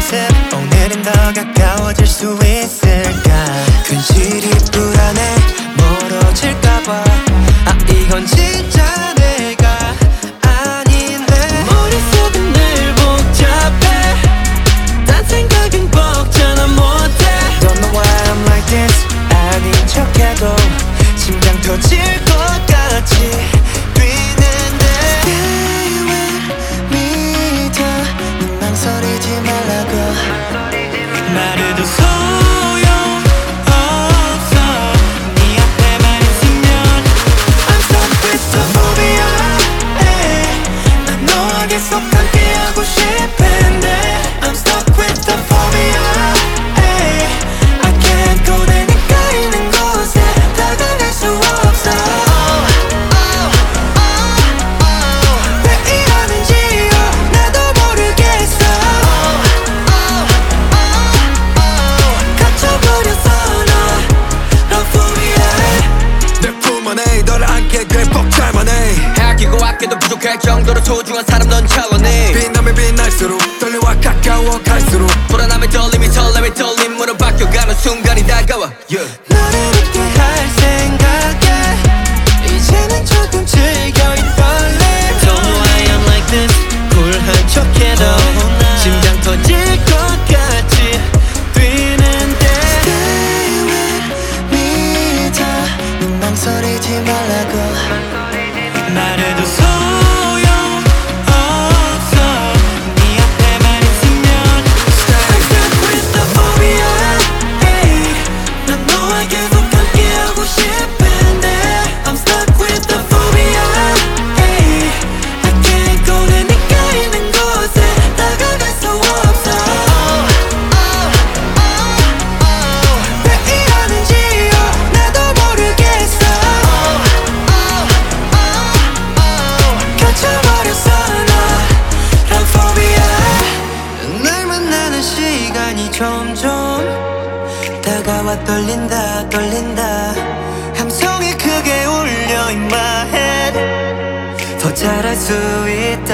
모습 오늘은 더 가까워질 수 있을까 근실이 불안해 멀어질까봐 아 이건 진짜 내가 아닌데 머릿속은 늘 복잡해 딴 생각은 벅차나 못해 Don't know why I'm like this 아닌 척해도 심장 터질 것 같이 뛰는데 Stay with me 더 넌 망설이지 말라고 말해도 소용없어 네 앞에만 있으면 I'm stuck with the phobia 난 너와 계속 함께하고 싶은데 I'm stuck with the phobia I can't go 내 네가 있는 곳에 다가갈 수 없어 왜 이러는지요 나도 모르겠어 갇혀버렸어 너 phobia 내 품 안에 너를 안게 돼 벅찰만 해 아끼고 아껴도 부족할 정도로 소중한 사람 넌 차원해 빛나면 빛날수록 떨려와 가까워 갈수록 불안함에 떨림이 설렘에 떨림으로 바뀌어가는 순간이 다가와 너를 잊게 할 생각에 이제는 조금 즐겨 이 떨림 Don't know why I'm like this 쿨한 척해도 심장 터질 것 같이 뛰는데 Stay with me 더넌 망설이지 말라고 말해도 소용없어 네 앞에만 있으면 I'm stuck with the phobia 난 너와 계속 함께하고 싶은데 I'm stuck with the phobia I can't go 내 네가 있는 곳에 다가갈 수 없어 왜 이러는지요 나도 모르겠어 갇혀버렸어 너랑 phobia 날 만나는 시간이 점점 다가와 떨린다 떨린다 함성이 크게 울려 in my head 더 잘할 수 있다